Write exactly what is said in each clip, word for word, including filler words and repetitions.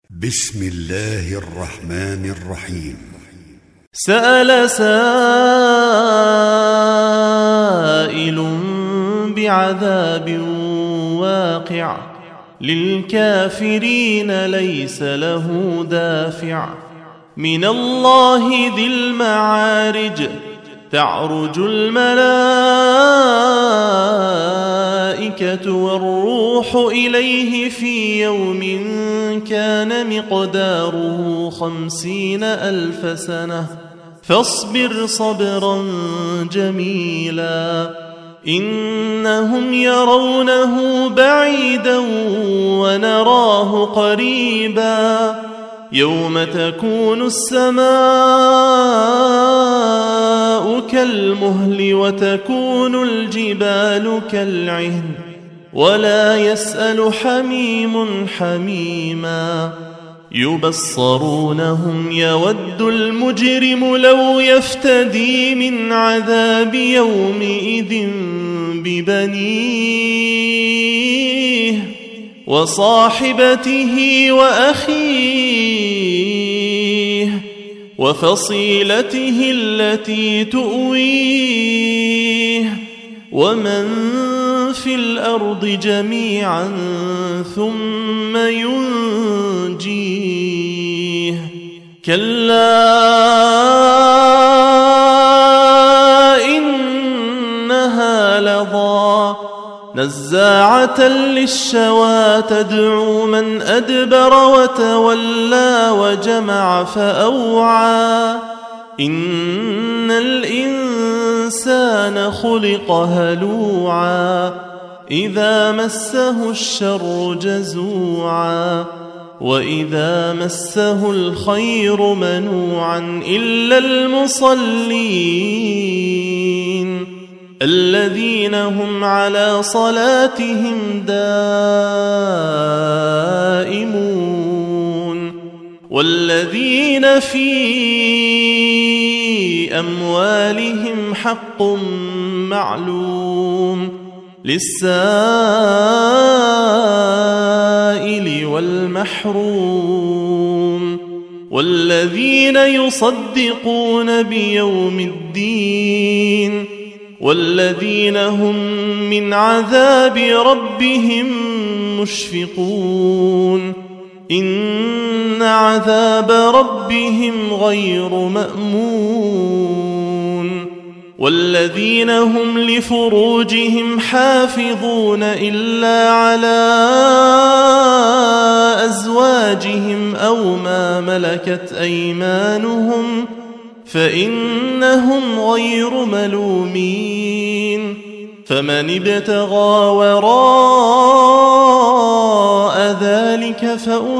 بسم الله الرحمن الرحيم. سأل سائل بعذاب واقع للكافرين ليس له دافع من الله ذي المعارج تعرج الملائكة والروح إليه في يوم كان مقداره خمسين ألف سنة فاصبر صبرا جميلا إنهم يرونه بعيدا ونراه قريبا يوم تكون السماء كالمهل وتكون الجبال كالعهن ولا يسأل حميم حميما يبصرونهم يود المجرم لو يفتدي من عذاب يومئذ ببنيه وصاحبته وأخيه وفصيلته التي تؤويه ومن في الأرض جميعا ثم ينجيه كلا إنها لظى نزاعة للشوى تدعو من أدبر وتولى وجمع فأوعى إن الإنسان خلق هلوعا إذا مسه الشر جزوعا وإذا مسه الخير منوعا إلا المصلين الذين هم على صلاتهم دائمون والذين في أموالهم حق معلوم للسائل والمحروم والذين يصدقون بيوم الدين والذين هم من عذاب ربهم مشفقون إن عذاب ربهم غير مأمون والذين هم لفروجهم حافظون إلا على أزواجهم أو ما ملكت أيمانهم فإنهم غير ملومين فمن ابتغى وراء ذلك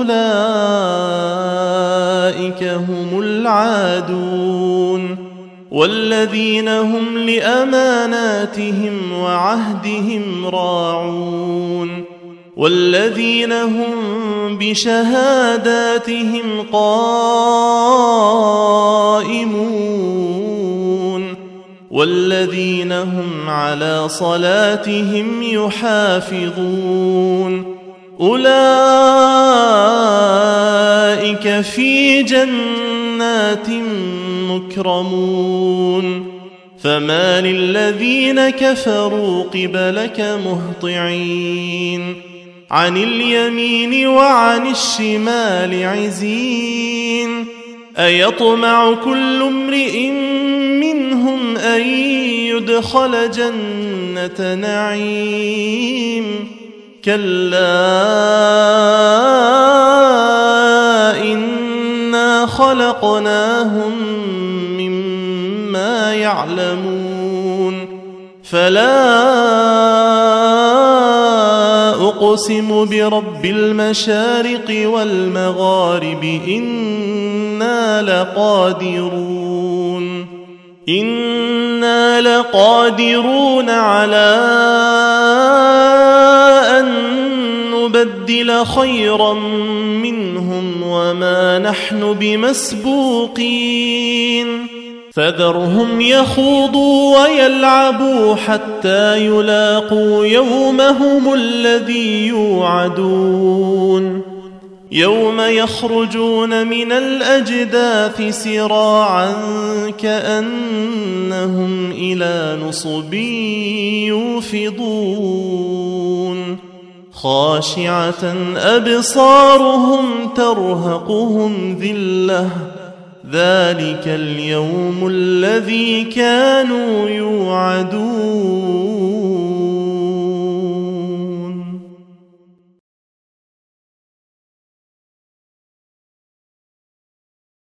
فأولئك هم العادون والذين هم لأماناتهم وعهدهم راعون والذين هم بشهاداتهم قائمون والذين هم على صلاتهم يحافظون أولئك في جنات مكرمون فما للذين كفروا قبلك مهطعين عن اليمين وعن الشمال عزين أيطمع كل امرئ منهم أن يدخل جنة نعيم كلا إنا خلقناهم مما يعلمون فلا أقسم برب المشارق والمغارب إنا لقادرون إنا لقادرون على أن نبدل خيرا منهم وما نحن بمسبوقين فذرهم يخوضوا ويلعبوا حتى يلاقوا يومهم الذي يوعدون يوم يخرجون من الأجداث سراعا كأنهم إلى نصب يوفضون خاشعة أبصارهم ترهقهم ذلة ذلك اليوم الذي كانوا يوعدون